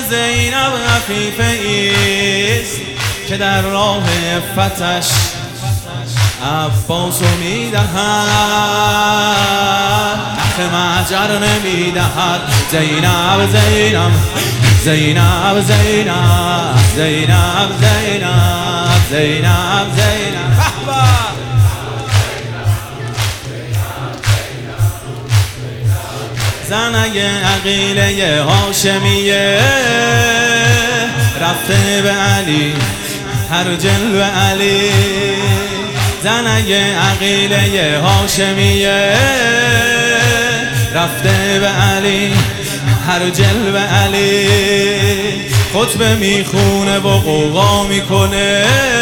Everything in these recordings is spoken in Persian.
زینب عفیفه ایست که در راه عفتش عباسو میدهد، نخ مهجر نمیدهد. زینب زینب زینب زینب زینب زینب زینب زینب زنگ عقیله هاشمیه رفته به علی هر جلو علی. زنگ عقیله هاشمیه رفته به علی هر جلو علی. خطبه میخونه و قوقا میکنه،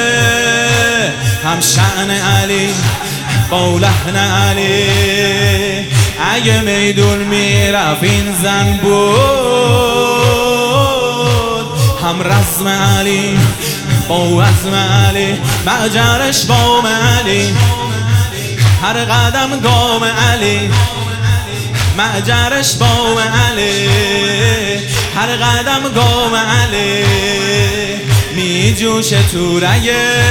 هم شأن علی با لحن علی. اگه میدون میرفت این زن بود، هم رزم علی با عزم علی. مهجرش بام علی هر قدم گام علی. مهجرش بام علی هر قدم گام علی. میجوشه تو رگش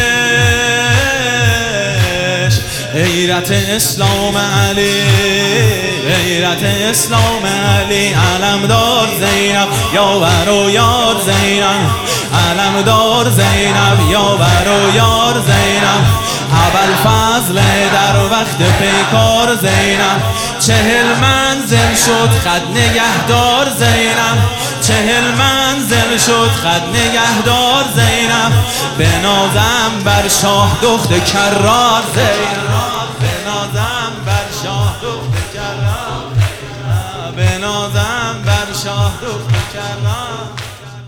غیرت اسلام علی، غیرت اسلام علی. علمدار زینب یاور و یار زینب، علمدار زینب یاور و یار زینب. ابوالفضل در وقت پیکار زینب، 40 منزل شد خد نگهدار زینب. 40 منزل شد خد نگهدار زینب. بنازم بر شاه دخت کرار زینب، بنازم بر شاه دخت کرار، بنازم بر شاه دخت کرار.